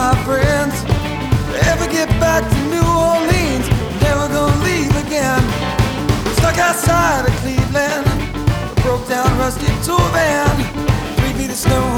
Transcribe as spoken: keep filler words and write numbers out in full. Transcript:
my friends ever get back to New Orleans. Never gonna leave again. Stuck outside of Cleveland, a broke down rusty tour van, three feet of snow